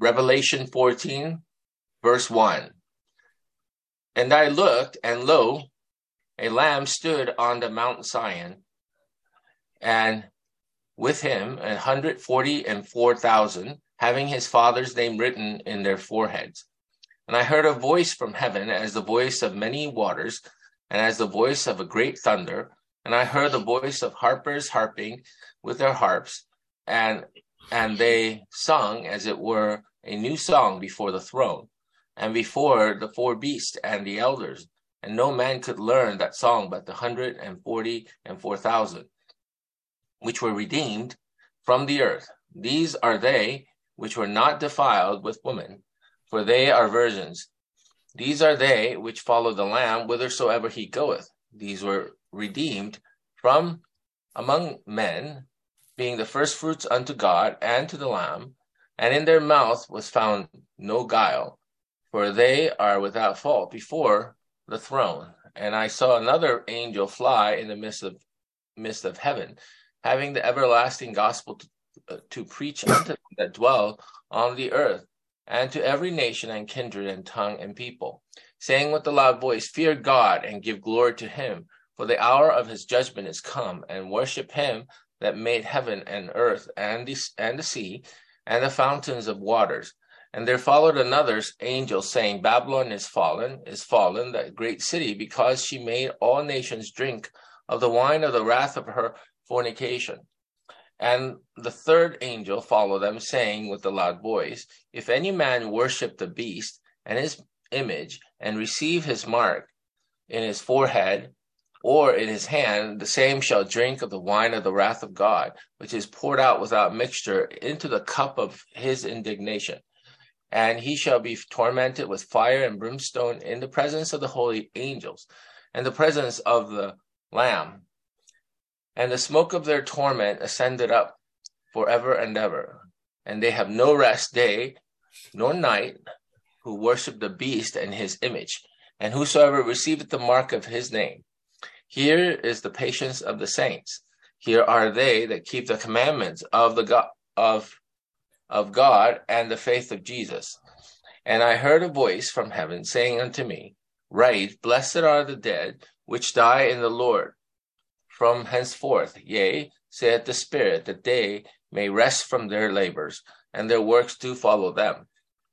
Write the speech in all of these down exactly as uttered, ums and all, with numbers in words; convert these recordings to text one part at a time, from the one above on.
Revelation fourteen, verse one. And I looked, and lo, a lamb stood on the Mount Zion, and with him an hundred forty and four thousand, having his father's name written in their foreheads. And I heard a voice from heaven as the voice of many waters, and as the voice of a great thunder. And I heard the voice of harpers harping with their harps, and and they sung as it were a new song before the throne, and before the four beasts and the elders. And no man could learn that song but the hundred and forty and four thousand, which were redeemed from the earth. These are they which were not defiled with woman, for they are virgins. These are they which follow the Lamb whithersoever he goeth. These were redeemed from among men, being the firstfruits unto God and to the Lamb. And in their mouth was found no guile, for they are without fault before the throne. And I saw another angel fly in the midst of midst of heaven, having the everlasting gospel to, uh, to preach unto them that dwell on the earth, and to every nation and kindred and tongue and people, saying with a loud voice, Fear God and give glory to him, for the hour of his judgment is come, and worship him that made heaven and earth and the, and the sea and the fountains of waters. And there followed another angel, saying, Babylon is fallen, is fallen, that great city, because she made all nations drink of the wine of the wrath of her fornication. And the third angel followed them, saying with a loud voice, If any man worship the beast and his image, and receive his mark in his forehead or in his hand, the same shall drink of the wine of the wrath of God, which is poured out without mixture into the cup of his indignation. And he shall be tormented with fire and brimstone in the presence of the holy angels, and the presence of the Lamb. And the smoke of their torment ascended up forever and ever. And they have no rest day nor night, who worship the beast and his image, and whosoever receiveth the mark of his name. Here is the patience of the saints. Here are they that keep the commandments of the God of of God and the faith of Jesus. And I heard a voice from heaven saying unto me, Write, Blessed are the dead which die in the Lord from henceforth, yea, saith the Spirit, that they may rest from their labors, and their works do follow them.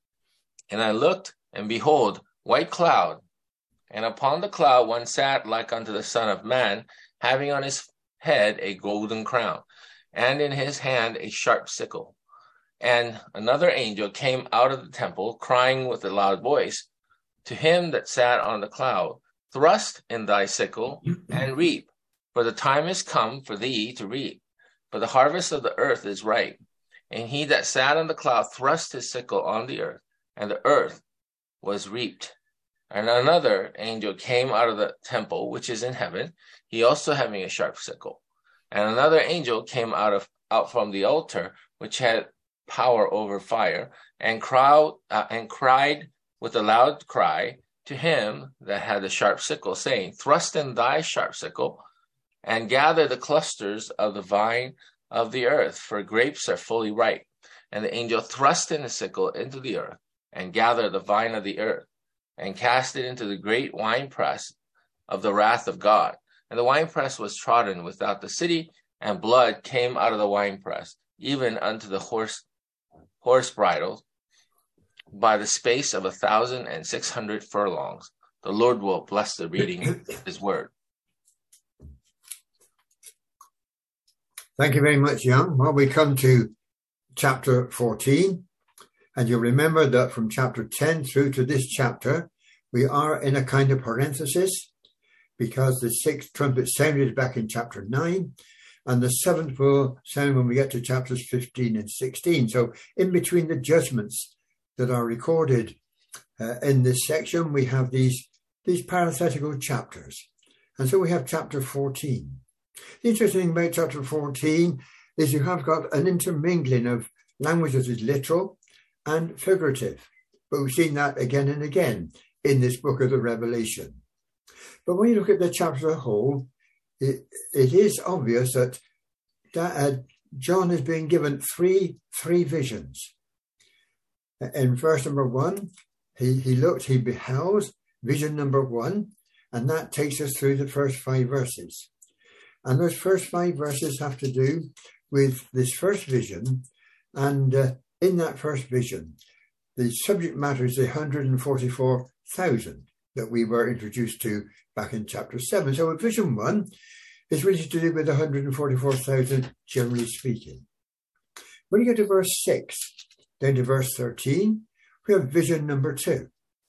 And I looked, and behold, white cloud, and upon the cloud one sat like unto the Son of Man, having on his head a golden crown, and in his hand a sharp sickle. And another angel came out of the temple, crying with a loud voice to him that sat on the cloud, Thrust in thy sickle, and reap, for the time is come for thee to reap, for the harvest of the earth is ripe. And he that sat on the cloud thrust his sickle on the earth, and the earth was reaped. And another angel came out of the temple which is in heaven, he also having a sharp sickle. And another angel came out of out from the altar, which had power over fire, and crowd uh, and cried with a loud cry to him that had the sharp sickle, saying, Thrust in thy sharp sickle, and gather the clusters of the vine of the earth, for grapes are fully ripe. And the angel thrust in the sickle into the earth, and gathered the vine of the earth, and cast it into the great winepress of the wrath of God. And the winepress was trodden without the city, and blood came out of the winepress, even unto the horse horse bridles, by the space of a thousand and six hundred furlongs. The Lord will bless the reading of his word. Thank you very much, Young. Well, we come to chapter fourteen, and you'll remember that from chapter ten through to this chapter, we are in a kind of parenthesis, because the sixth trumpet sounded back in chapter nine, and the seventh will sound when we get to chapters fifteen and sixteen. So in between the judgments that are recorded uh, in this section, we have these, these parenthetical chapters. And so we have chapter fourteen. The interesting thing about chapter fourteen is you have got an intermingling of language that is literal and figurative. But we've seen that again and again in this book of the Revelation. But when you look at the chapter as a whole, it, it is obvious that, that uh, John has been given three, three visions. In verse number one, he, he looked, he beheld, vision number one, and that takes us through the first five verses. And those first five verses have to do with this first vision, and uh, in that first vision, the subject matter is the one hundred forty-four thousand that we were introduced to back in chapter seven. So vision one is really to do with one hundred forty-four thousand, generally speaking. When you get to verse six, then to verse thirteen, we have vision number two.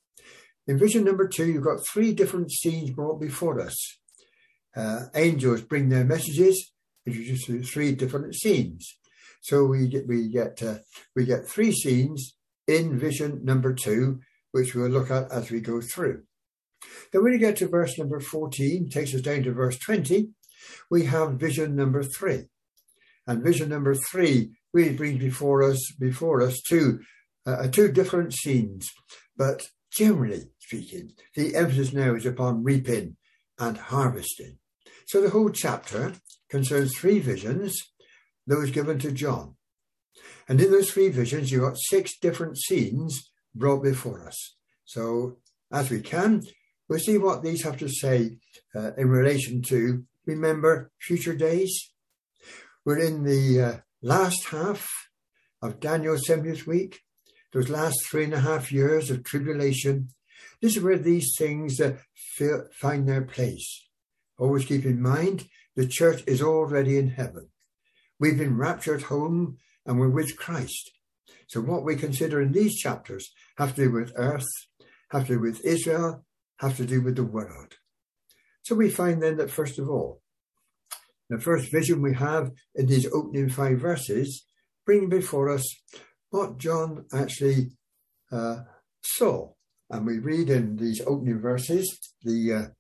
In vision number two, you've got three different scenes brought before us. Uh, angels bring their messages, introduced to three different scenes. So we get we get uh, we get three scenes in vision number two, which we'll look at as we go through. Then when you get to verse number fourteen, takes us down to verse twenty, we have vision number three. And vision number three really brings before us before us two uh, two different scenes, but generally speaking, the emphasis now is upon reaping and harvesting. So the whole chapter concerns three visions, those given to John. And in those three visions, you've got six different scenes brought before us. So as we can, we'll see what these have to say uh, in relation to, remember, future days. We're in the uh, last half of Daniel's seventieth week, those last three and a half years of tribulation. This is where these things uh, feel, find their place. Always keep in mind, the church is already in heaven. We've been raptured home and we're with Christ. So what we consider in these chapters have to do with earth, have to do with Israel, have to do with the world. So we find then that first of all, the first vision we have in these opening five verses bring before us what John actually uh, saw. And we read in these opening verses, the... Uh,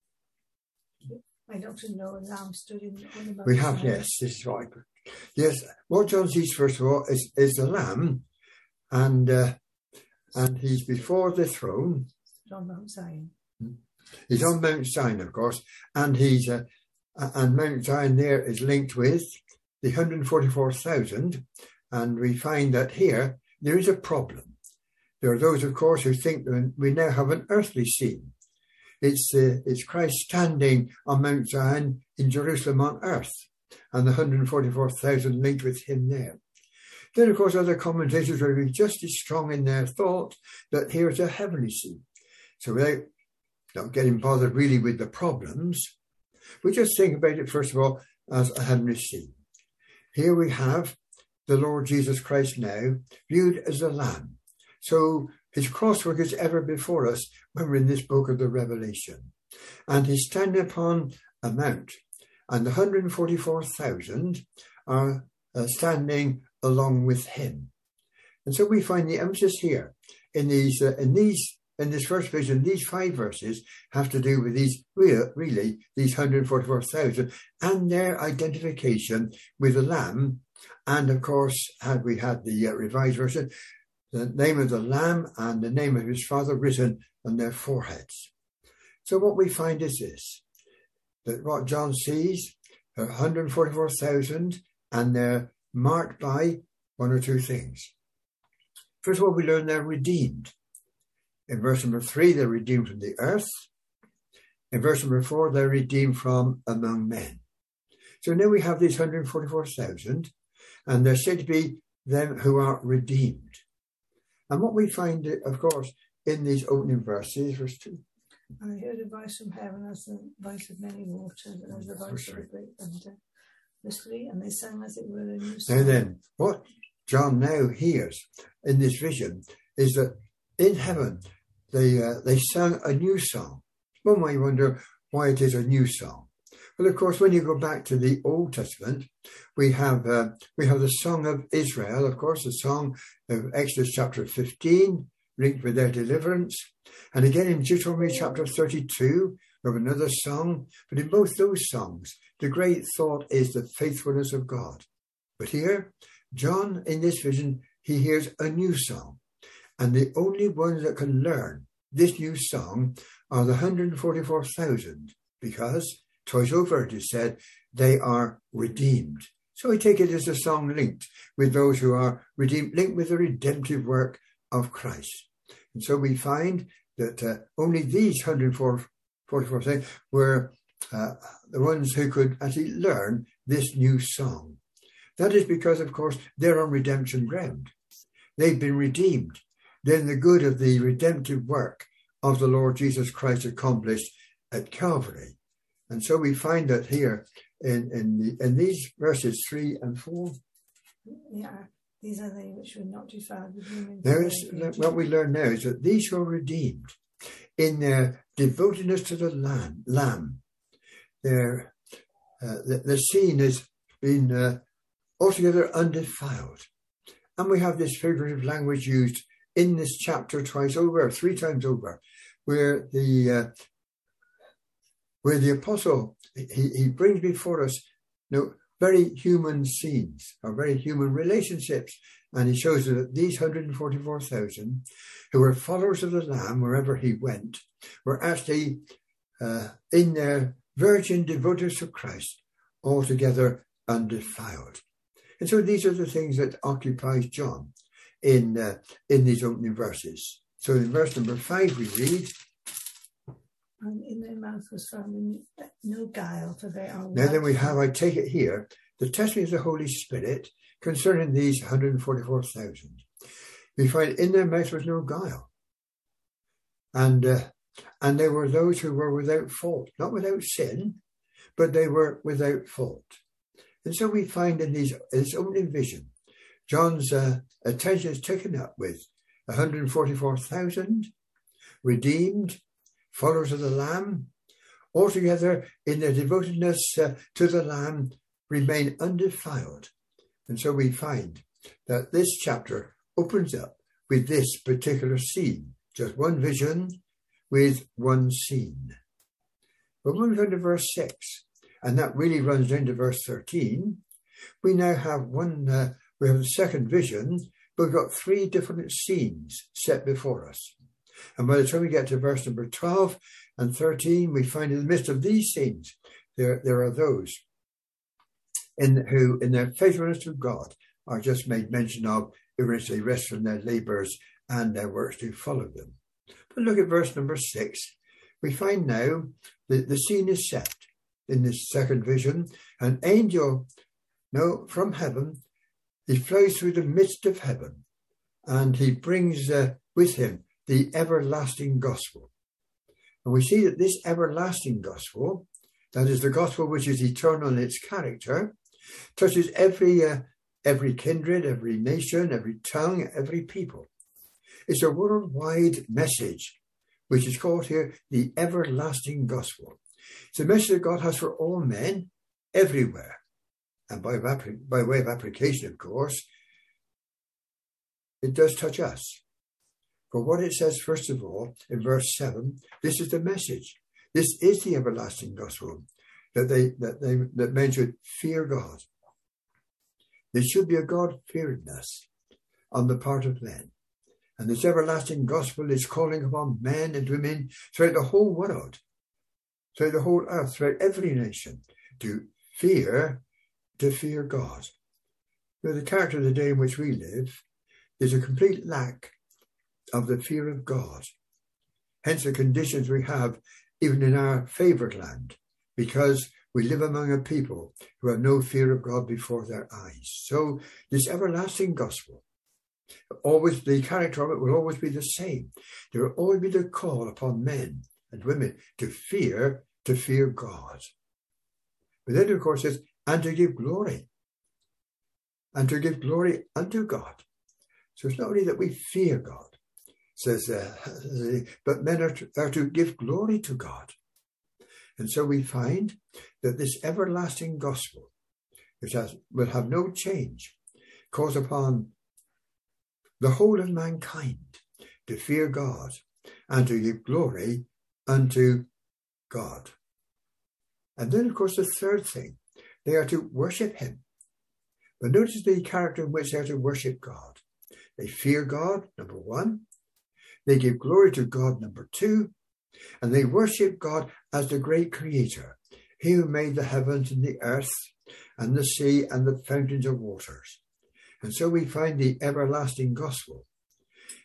I don't know, a lamb stood in the We have, yes, this is right. Yes, what John sees, first of all, is, is the lamb, and uh, and he's before the throne. On Mount Zion. He's on Mount Zion, of course, and he's uh, and Mount Zion there is linked with the one hundred forty-four thousand, and we find that here there is a problem. There are those, of course, who think that we now have an earthly scene. It's uh, it's Christ standing on Mount Zion in Jerusalem on earth, and the one hundred forty-four thousand linked with him there. Then, of course, other commentators will be just as strong in their thought that here's a heavenly scene. So without not getting bothered really with the problems, we just think about it, first of all, as a heavenly scene. Here we have the Lord Jesus Christ now viewed as a lamb. So his crosswork is ever before us when we're in this book of the Revelation. And he's standing upon a mount, and the one hundred forty-four thousand are uh, standing along with him. And so we find the emphasis here in these, uh, in these, in this first vision. These five verses have to do with these real, really these one hundred forty-four thousand and their identification with the Lamb. And of course, had we had the uh, revised version, the name of the Lamb and the name of his Father written on their foreheads. So what we find is this, that what John sees, one hundred forty-four thousand, and they're marked by one or two things. First of all, we learn they're redeemed. In verse number three, they're redeemed from the earth. In verse number four, they're redeemed from among men. So now we have these one hundred forty-four thousand, and they're said to be them who are redeemed. And what we find, of course, in these opening verses, verse two. And I heard a voice from heaven as the voice of many waters, and as the voice of a great thunder. Mystery, and they sang as it were a new song. Now then, what John now hears in this vision is that in heaven they uh, they sang a new song. One might wonder why it is a new song. Well, of course, when you go back to the Old Testament, we have uh, we have the Song of Israel, of course, the song of Exodus chapter fifteen, linked with their deliverance. And again in Deuteronomy chapter thirty-two, we have another song. But in both those songs, the great thought is the faithfulness of God. But here, John, in this vision, he hears a new song. And the only ones that can learn this new song are the one hundred forty-four thousand, because twice over it is said they are redeemed. So I take it as a song linked with those who are redeemed, linked with the redemptive work of Christ. And so we find that uh, only these one hundred forty-four thousand were uh, the ones who could actually learn this new song. That is because, of course, they're on redemption ground. They've been redeemed. Then the good of the redemptive work of the Lord Jesus Christ accomplished at Calvary. And so we find that here in, in, the, in these verses three and four. Yeah, these are they which were not defiled with women. There is, what we learn now is that these who are redeemed in their devotedness to the Lamb, lamb their, uh, the, the scene has been uh, altogether undefiled. And we have this figurative language used in this chapter twice over, three times over, where the uh, where the apostle, he, he brings before us, you know, very human scenes, or very human relationships. And he shows that these one hundred forty-four thousand, who were followers of the Lamb wherever he went, were actually uh, in their virgin devoted to Christ, altogether undefiled. And so these are the things that occupies John in uh, in these opening verses. So in verse number five we read, and in their mouth was found no guile, for they are. Now then we have, I take it here, the testimony of the Holy Spirit concerning these one hundred forty-four thousand. We find in their mouth was no guile. And, uh, and there were those who were without fault, not without sin, but they were without fault. And so we find in these, this opening vision, John's uh, attention is taken up with one hundred forty-four thousand redeemed, followers of the Lamb, altogether in their devotedness uh, to the Lamb, remain undefiled. And so we find that this chapter opens up with this particular scene, just one vision with one scene. But when we go to verse six, and that really runs down to verse thirteen, we now have one, uh, we have the second vision, but we've got three different scenes set before us. And by the time we get to verse number twelve and thirteen, we find in the midst of these scenes, there, there are those in who, in their faithfulness to God, are just made mention of, in which they rest from their labours and their works to follow them. But look at verse number six. We find now that the scene is set in this second vision. An angel, no, from heaven, he flies through the midst of heaven, and he brings uh, with him the everlasting gospel. And we see that this everlasting gospel, that is the gospel which is eternal in its character, touches every uh, every kindred, every nation, every tongue, every people. It's a worldwide message, which is called here the everlasting gospel. It's a message that God has for all men everywhere. And by, by way of application, of course, it does touch us. For what it says, first of all, in verse seven, this is the message. This is the everlasting gospel, that they that they that men should fear God. There should be a God-fearedness on the part of men. And this everlasting gospel is calling upon men and women throughout the whole world, throughout the whole earth, throughout every nation, to fear, to fear God. Now, the character of the day in which we live is a complete lack of the fear of God. Hence the conditions we have even in our favoured land, because we live among a people who have no fear of God before their eyes. So this everlasting gospel, always the character of it will always be the same. There will always be the call upon men and women to fear, to fear God. But then, of course, it's and to give glory. And to give glory unto God. So it's not only that we fear God, says, uh, but men are to, are to give glory to God. And so we find that this everlasting gospel, which has, will have no change, calls upon the whole of mankind to fear God and to give glory unto God. And then, of course, the third thing, they are to worship him. But notice the character in which they are to worship God. They fear God, number one. They give glory to God, number two. And they worship God as the great creator, he who made the heavens and the earth and the sea and the fountains of waters. And so we find the everlasting gospel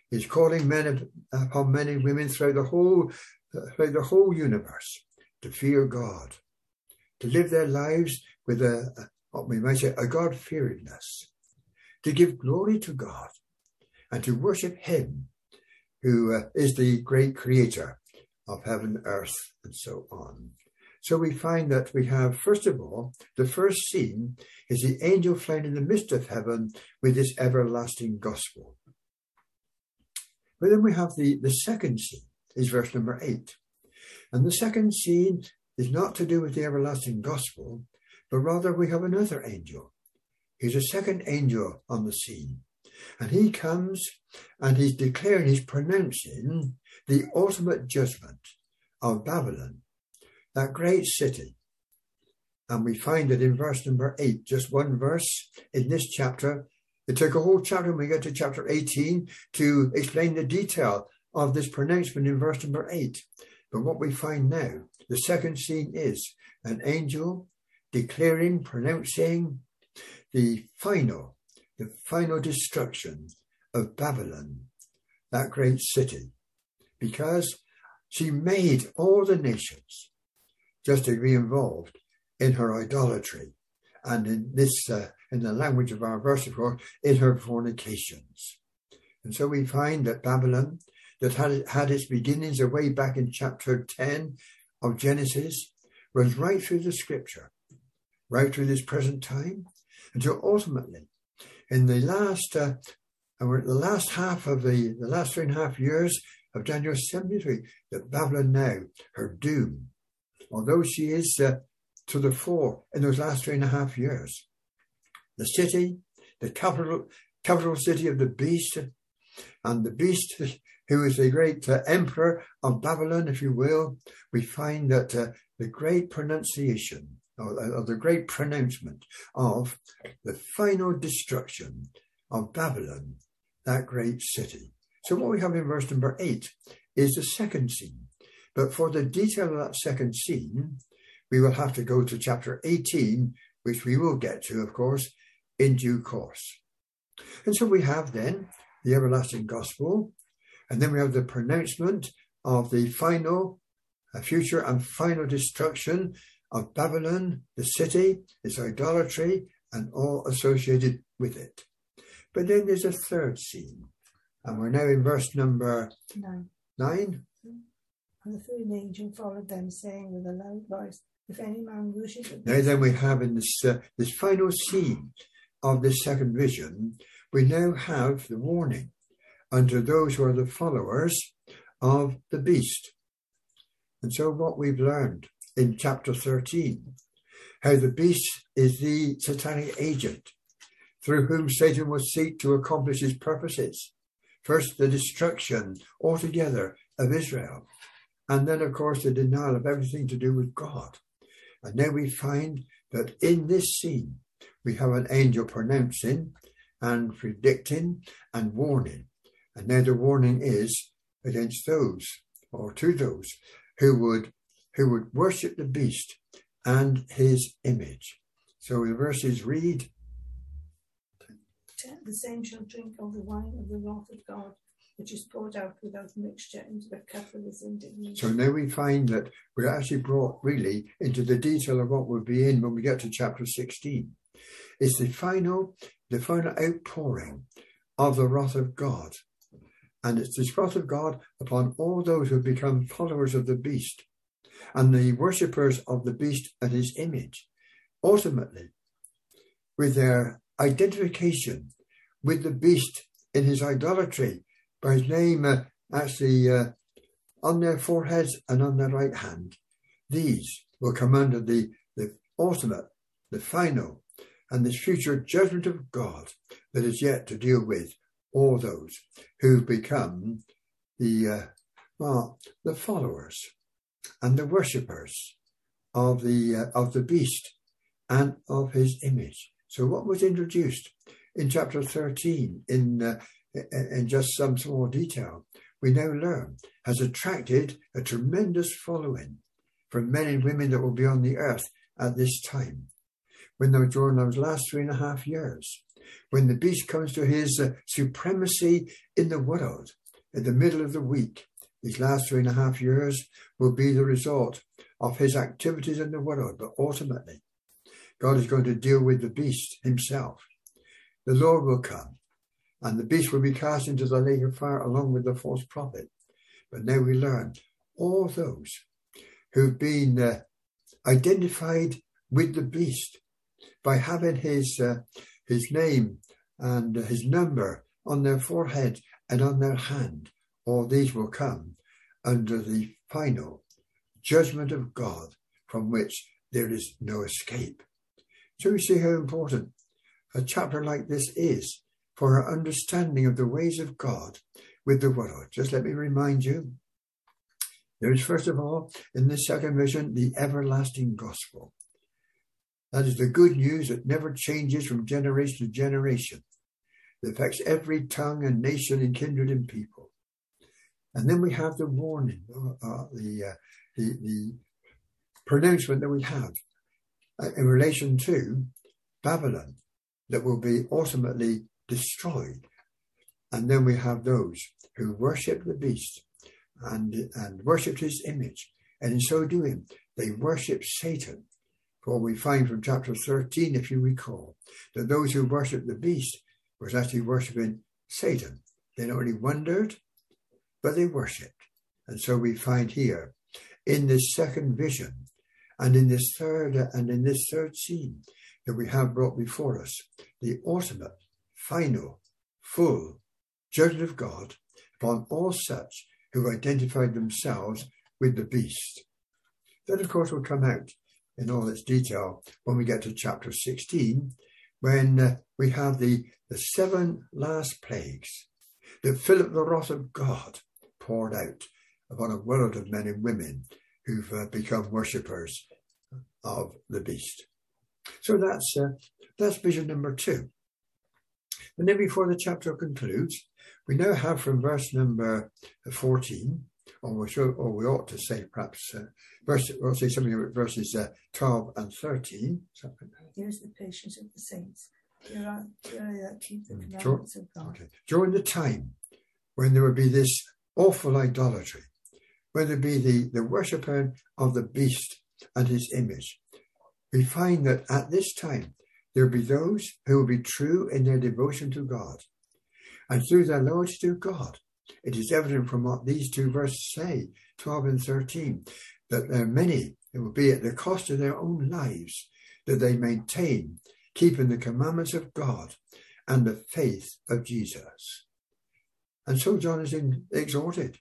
He's calling men upon men and women throughout the whole, throughout the whole universe to fear God, to live their lives with a, what we might say, a God-fearingness, to give glory to God and to worship him who uh, is the great creator of heaven, earth, and so on. So we find that we have, first of all, the first scene is the angel flying in the midst of heaven with this everlasting gospel. But then we have the, the second scene, is verse number eight. And the second scene is not to do with the everlasting gospel, but rather we have another angel. He's a second angel on the scene. And he comes and he's declaring, he's pronouncing the ultimate judgment of Babylon, that great city. And we find it in verse number eight, just one verse in this chapter. It took a whole chapter when we get to chapter eighteen to explain the detail of this pronouncement in verse number eight. But what we find now, the second scene is an angel declaring, pronouncing the final, the final destruction of Babylon, that great city, because she made all the nations just to be involved in her idolatry, and in this, uh, in the language of our verse, of course, in her fornications. And so we find that Babylon, that had, had its beginnings away back in chapter ten of Genesis, runs right through the scripture, right through this present time, until ultimately, in the last, uh, and we're at the last half of the, the last three and a half years of Daniel seventy-three, that Babylon now, her doom, although she is uh, to the fore in those last three and a half years, the city, the capital, capital city of the beast, and the beast who is the great uh, emperor of Babylon, if you will, we find that uh, the great pronunciation, or, or the great pronouncement of the final destruction of Babylon, that great city. So what we have in verse number eight is the second scene. But for the detail of that second scene, we will have to go to chapter eighteen, which we will get to, of course, in due course. And so we have then the everlasting gospel, and then we have the pronouncement of the final, uh, future and final destruction of Babylon, the city, its idolatry, and all associated with it. But then there's a third scene, and we're now in verse number nine. nine. And the third angel followed them, saying with a loud voice, if any man wishes... Now then we have in this, uh, this final scene of this second vision, we now have the warning unto those who are the followers of the beast. And so what we've learned in chapter thirteen, how the beast is the satanic agent through whom Satan will seek to accomplish his purposes. First, the destruction altogether of Israel, and then, of course, the denial of everything to do with God. And now we find that in this scene, we have an angel pronouncing and predicting and warning. And now the warning is against those, or to those, who would who would worship the beast and his image. So the verses read, the same shall drink of the wine of the wrath of God, which is poured out without mixture into the cup of his indignation. So now we find that we're actually brought really into the detail of what we'll be in when we get to chapter sixteen. It's the final, the final outpouring of the wrath of God. And it's this wrath of God upon all those who have become followers of the beast and the worshippers of the beast and his image. Ultimately, with their identification with the beast in his idolatry, by his name uh, actually uh, on their foreheads and on their right hand, these will come under the, the ultimate, the final, and this future judgment of God that is yet to deal with all those who've become the uh, well, the followers and the worshippers of the uh, of the beast and of his image. So what was introduced in chapter thirteen in uh, in just some small detail, we now learn has attracted a tremendous following from men and women that will be on the earth at this time, when they were during those last three and a half years, when the beast comes to his uh, supremacy in the world, in the middle of the week, these last three and a half years, will be the result of his activities in the world. But ultimately, God is going to deal with the beast himself. The Lord will come, and the beast will be cast into the lake of fire along with the false prophet. But now we learn all those who've been uh, identified with the beast by having his uh, his name and his number on their forehead and on their hand, all these will come under the final judgment of God, from which there is no escape. So we see how important a chapter like this is for our understanding of the ways of God with the world. Just let me remind you, there is first of all, in this second vision, the everlasting gospel. That is the good news that never changes from generation to generation. It affects every tongue and nation and kindred and people. And then we have the warning, uh, the, uh, the, the pronouncement that we have uh, in relation to Babylon, that will be ultimately destroyed. And then we have those who worship the beast and, and worship his image. And in so doing, they worship Satan. For we find from chapter thirteen, if you recall, that those who worship the beast was actually worshipping Satan. They not only wondered, but they worshipped. And so we find here in this second vision and in this third and in this third scene that we have brought before us the ultimate, final, full judgment of God upon all such who identified themselves with the beast. That, of course, will come out in all its detail when we get to chapter sixteen, when uh, we have the, the seven last plagues that fill up the wrath of God poured out upon a world of men and women who've uh, become worshippers of the beast. So that's uh, that's vision number two. And then before the chapter concludes, we now have from verse number fourteen, or we, should, or we ought to say perhaps, uh, verse, we'll say something about verses uh, twelve and thirteen. Here's the patience of the saints. Here are, here are keep the Mm, commandments of God. Okay. During the time when there would be this awful idolatry, when there be the, the worshipper of the beast and his image, we find that at this time there will be those who will be true in their devotion to God. And through their loyalty to God, it is evident from what these two verses say, twelve and thirteen, that there are many, it will be at the cost of their own lives, that they maintain keeping the commandments of God and the faith of Jesus. And so John is in, exhorted.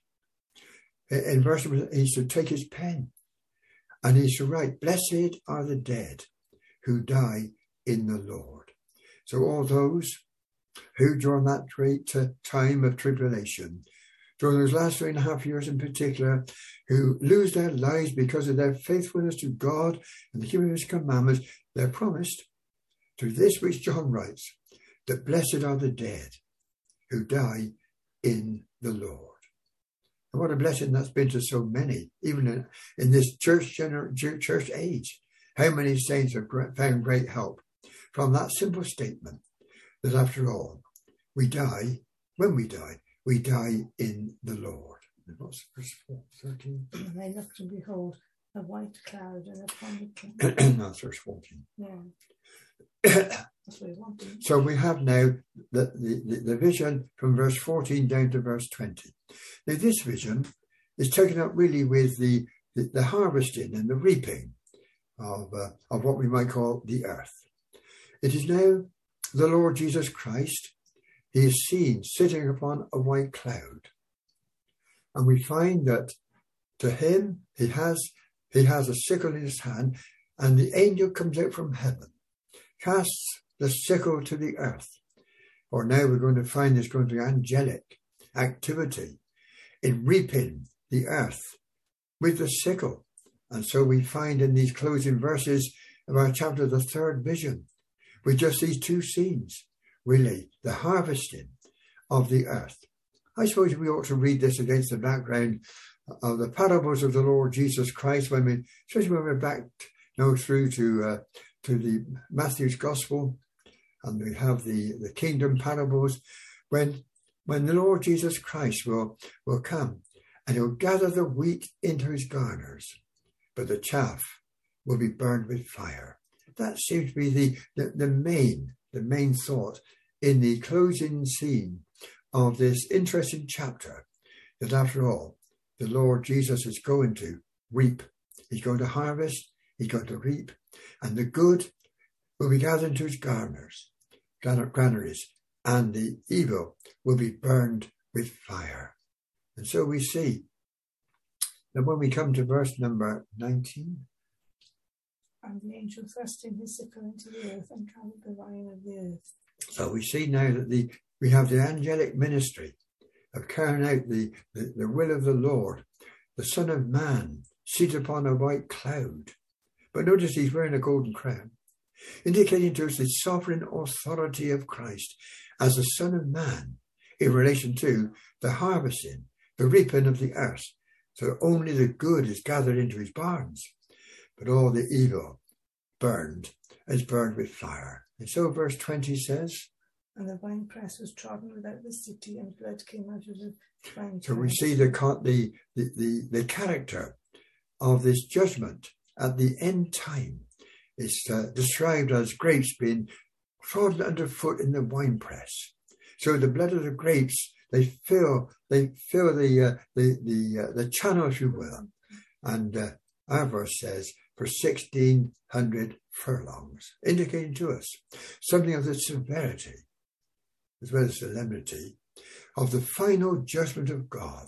In verse, he's to take his pen and he's to write, "Blessed are the dead who die in the Lord." So all those who during that great uh, time of tribulation, during those last three and a half years in particular, who lose their lives because of their faithfulness to God and the keeping of his commandments, they're promised through this which John writes, that blessed are the dead who die in the Lord. And what a blessing that's been to so many, even in, in this church, gener- church age. How many saints have found great help from that simple statement that after all, we die, when we die, we die in the Lord. And what's verse thirteen? And they looked and behold a white cloud, and upon the king. That's verse fourteen. Yeah. That's what he wanted. So we have now the, the, the vision from verse fourteen down to verse twenty. Now this vision is taken up really with the, the, the harvesting and the reaping of, uh, of what we might call the earth. It is now the Lord Jesus Christ. He is seen sitting upon a white cloud. And we find that to him, he has, he has a sickle in his hand, and the angel comes out from heaven, casts the sickle to the earth. Or now we're going to find there's going to be angelic activity in reaping the earth with the sickle. And so we find in these closing verses of our chapter, the third vision, with just these two scenes, really, the harvesting of the earth. I suppose we ought to read this against the background of the parables of the Lord Jesus Christ, when we, especially when we're back you know, through to uh, to the Matthew's Gospel, and we have the, the kingdom parables, when when the Lord Jesus Christ will, will come, and he'll gather the wheat into his garners, but the chaff will be burned with fire. That seems to be the, the, the main, the main thought in the closing scene of this interesting chapter, that after all, the Lord Jesus is going to reap. He's going to harvest, he's going to reap, and the good will be gathered into his garners, granaries, and the evil will be burned with fire. And so we see that when we come to verse number nineteen. And the angel thrust in his sickle into the earth and trampled the vine of the earth. So we see now that the we have the angelic ministry of carrying out the, the, the will of the Lord, the Son of Man, seated upon a white cloud. But notice he's wearing a golden crown, indicating to us the sovereign authority of Christ as the Son of Man in relation to the harvesting, the reaping of the earth. So only the good is gathered into his barns, but all the evil burned is burned with fire. And so verse twenty says, and the winepress was trodden without the city, and blood came out of the winepress. So we see the, the, the, the, the character of this judgment at the end time. It's uh, described as grapes being trodden underfoot in the winepress. So the blood of the grapes, they fill, they fill the uh, the the uh, the channel, if you will. And uh, our verse says, for sixteen hundred furlongs, indicating to us something of the severity as well as solemnity of the final judgment of God.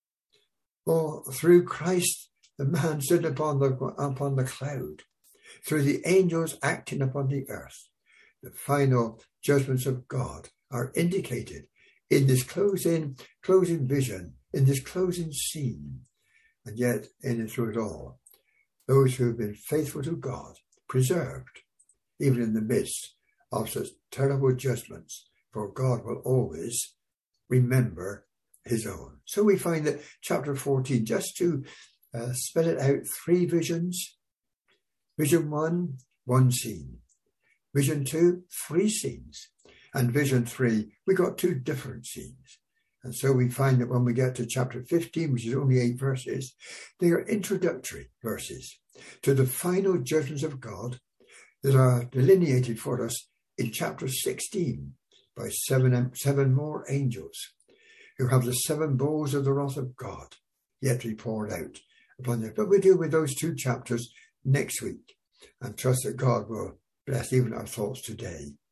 For through Christ, the man stood upon the upon the cloud, through the angels acting upon the earth, the final judgments of God are indicated in this closing closing vision, in this closing scene. And yet, in and through it all, those who have been faithful to God, preserved, even in the midst of such terrible judgments, for God will always remember his own. So we find that chapter fourteen, just to uh, spell it out, three visions. Vision one, one scene. Vision two, three scenes. And vision three, we got two different scenes. And so we find that when we get to chapter fifteen, which is only eight verses, they are introductory verses to the final judgments of God that are delineated for us in chapter sixteen by seven, seven more angels who have the seven bowls of the wrath of God yet to be poured out upon them. But we deal with those two chapters next week and trust that God will bless even our thoughts today